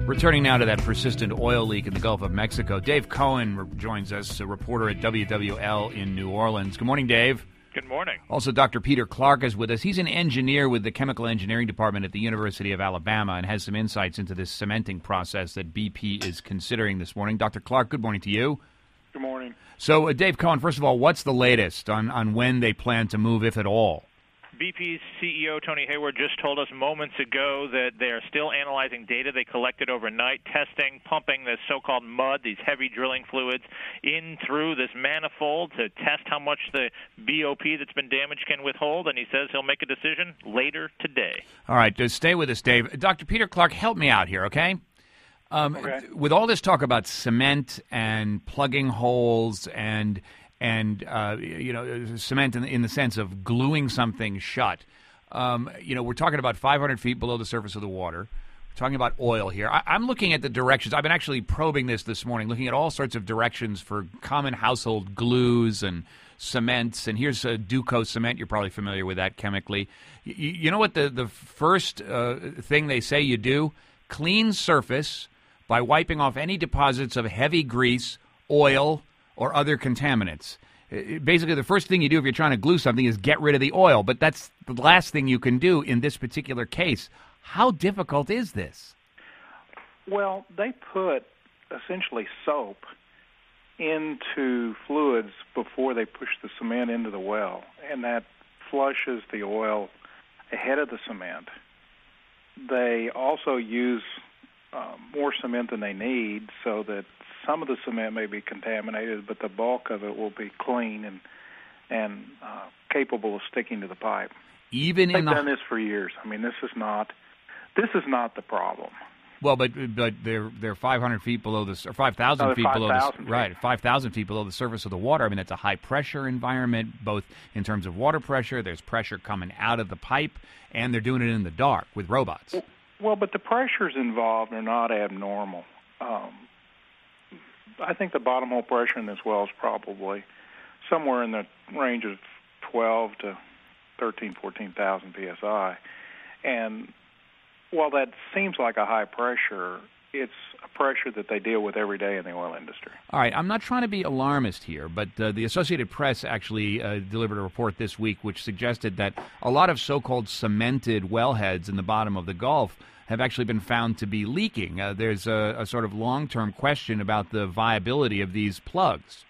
Returning now to that persistent oil leak in the Gulf of Mexico, Dave Cohen joins us, a reporter at WWL in New Orleans. Good morning, Dave. Good morning. Also, Dr. Peter Clark is with us. He's an engineer with the Chemical Engineering Department at the University of Alabama and has some insights into this cementing process that BP is considering this morning. Dr. Clark, good morning to you. Good morning. So, Dave Cohen, first of all, what's the latest on when they plan to move, if at all? BP's CEO, Tony Hayward, just told us moments ago that they are still analyzing data they collected overnight, testing, pumping this so-called mud, these heavy drilling fluids, in through this manifold to test how much the BOP that's been damaged can withhold, and he says he'll make a decision later today. All right, stay with us, Dave. Dr. Peter Clark, help me out here, okay? With all this talk about cement and plugging holes and cement in the sense of gluing something shut. We're talking about 500 feet below the surface of the water. We're talking about oil here. I'm looking at the directions. I've been actually probing this morning, looking at all sorts of directions for common household glues and cements. And here's Duco cement. You're probably familiar with that chemically. You know what the first thing they say you do? Clean surface by wiping off any deposits of heavy grease, oil, or other contaminants. Basically, the first thing you do if you're trying to glue something is get rid of the oil, but that's the last thing you can do in this particular case. How difficult is this? Well, they put essentially soap into fluids before they push the cement into the well, and that flushes the oil ahead of the cement. They also use more cement than they need so that some of the cement may be contaminated, but the bulk of it will be clean and capable of sticking to the pipe. They've done this for years. I mean, this is not the problem. Well, but they're 500 feet below the or 5,000 feet below the right 5,000 feet below the surface of the water. I mean, that's a high pressure environment, both in terms of water pressure. There's pressure coming out of the pipe, and they're doing it in the dark with robots. Well, but the pressures involved are not abnormal. I think the bottom hole pressure in this well is probably somewhere in the range of 12 to 13, 14,000 psi. And while that seems like a high pressure, it's a pressure that they deal with every day in the oil industry. All right, I'm not trying to be alarmist here, but the Associated Press actually delivered a report this week which suggested that a lot of so-called cemented wellheads in the bottom of the Gulf have actually been found to be leaking. There's a sort of long-term question about the viability of these plugs.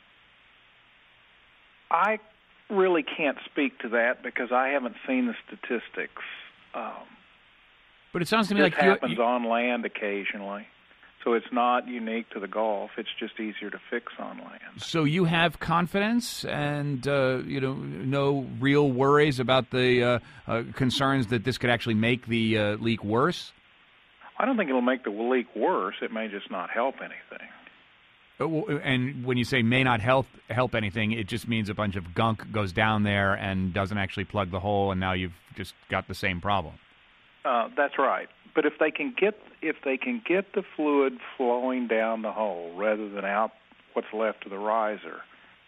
I really can't speak to that because I haven't seen the statistics. But it sounds to me this like happens on land occasionally, so it's not unique to the Gulf. It's just easier to fix on land. So you have confidence and no real worries about the concerns that this could actually make the leak worse? I don't think it'll make the leak worse. It may just not help anything. And when you say may not help anything, it just means a bunch of gunk goes down there and doesn't actually plug the hole, and now you've just got the same problem. That's right. But if they can get the fluid flowing down the hole rather than out what's left of the riser,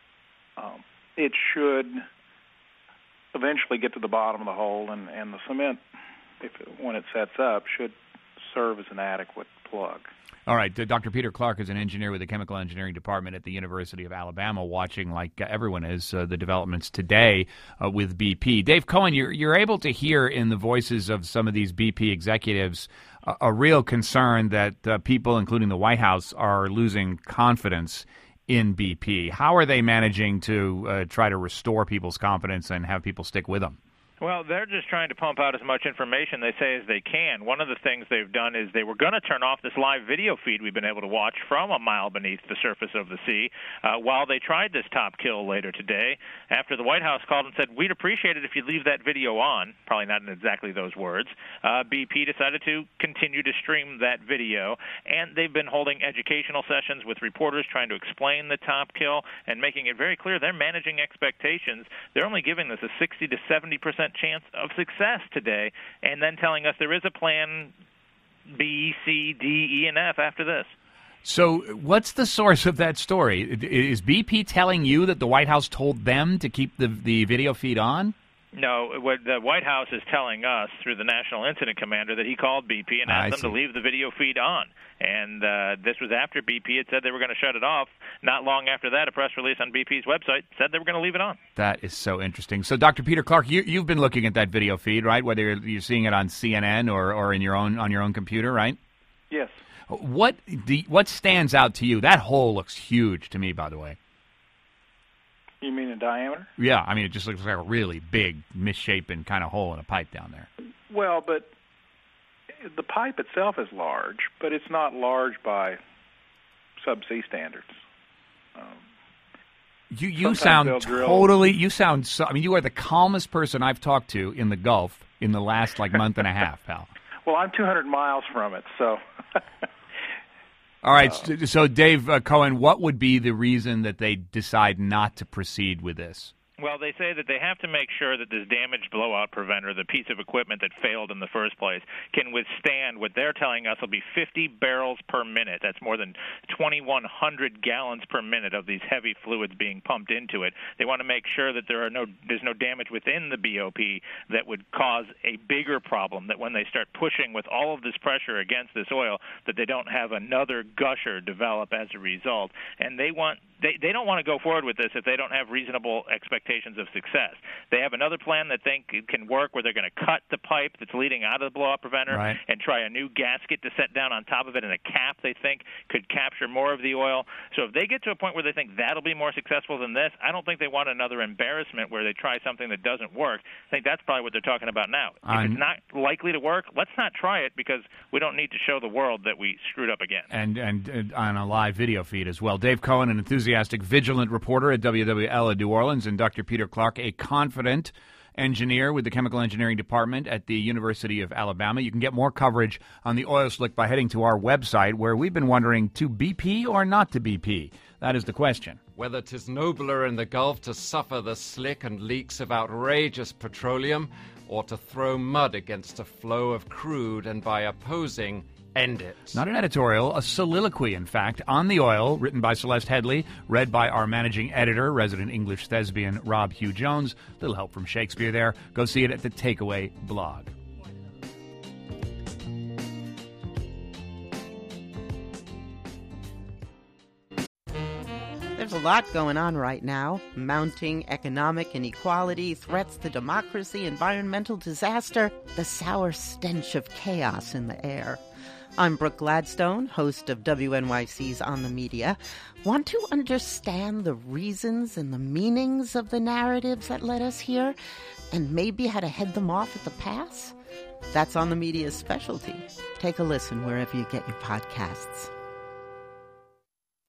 it should eventually get to the bottom of the hole, and the cement, when it sets up, should serve as an adequate plug. All right, Dr. Peter Clark is an engineer with the Chemical Engineering Department at the University of Alabama, watching, like everyone is, the developments today with BP. Dave Cohen, you're able to hear in the voices of some of these BP executives a real concern that people, including the White House, are losing confidence in BP. How are they managing to try to restore people's confidence and have people stick with them? Well, they're just trying to pump out as much information, they say, as they can. One of the things they've done is they were going to turn off this live video feed we've been able to watch from a mile beneath the surface of the sea while they tried this top kill later today. After the White House called and said, we'd appreciate it if you'd leave that video on, probably not in exactly those words, BP decided to continue to stream that video, and they've been holding educational sessions with reporters trying to explain the top kill and making it very clear they're managing expectations. They're only giving this a 60 to 70% chance of success today, and then telling us there is a plan B, C, D, E, and F after this. So what's the source of that story? Is BP telling you that the White House told them to keep the video feed on? No, what the White House is telling us through the National Incident Commander that he called BP and asked them to leave the video feed on. And this was after BP had said they were going to shut it off. Not long after that, a press release on BP's website said they were going to leave it on. That is so interesting. So, Dr. Peter Clark, you've been looking at that video feed, right? Whether you're seeing it on CNN or on your own computer, right? Yes. What stands out to you? That hole looks huge to me, by the way. You mean in diameter? Yeah, I mean, it just looks like a really big, misshapen kind of hole in a pipe down there. Well, but the pipe itself is large, but it's not large by subsea standards. You sound totally. You sound so. I mean, you are the calmest person I've talked to in the Gulf in the last month and a half, pal. Well, I'm 200 miles from it, so. All right, so Dave Cohen, what would be the reason that they decide not to proceed with this? Well, they say that they have to make sure that this damaged blowout preventer, the piece of equipment that failed in the first place, can withstand what they're telling us will be 50 barrels per minute. That's more than 2,100 gallons per minute of these heavy fluids being pumped into it. They want to make sure that there's no damage within the BOP that would cause a bigger problem, that when they start pushing with all of this pressure against this oil, that they don't have another gusher develop as a result. And they don't want to go forward with this if they don't have reasonable expectations of success. They have another plan that they think can work where they're going to cut the pipe that's leading out of the blowout preventer and try a new gasket to set down on top of it, and a cap they think could capture more of the oil. So if they get to a point where they think that'll be more successful than this, I don't think they want another embarrassment where they try something that doesn't work. I think that's probably what they're talking about now. If it's not likely to work, let's not try it, because we don't need to show the world that we screwed up again. And on a live video feed as well. Dave Cohen, an enthusiastic vigilant reporter at WWL in New Orleans, and Dr. Peter Clark, a confident engineer with the Chemical Engineering Department at the University of Alabama. You can get more coverage on the oil slick by heading to our website, where we've been wondering, to BP or not to BP? That is the question. Whether 'tis nobler in the Gulf to suffer the slick and leaks of outrageous petroleum, or to throw mud against a flow of crude and by opposing end it. Not an editorial, a soliloquy, in fact, on the oil, written by Celeste Headley, read by our managing editor, resident English thespian Rob Hugh Jones. Little help from Shakespeare there. Go see it at the Takeaway blog. There's a lot going on right now. Mounting economic inequality, threats to democracy, environmental disaster, the sour stench of chaos in the air. I'm Brooke Gladstone, host of WNYC's On the Media. Want to understand the reasons and the meanings of the narratives that led us here, and maybe how to head them off at the pass? That's On the Media's specialty. Take a listen wherever you get your podcasts.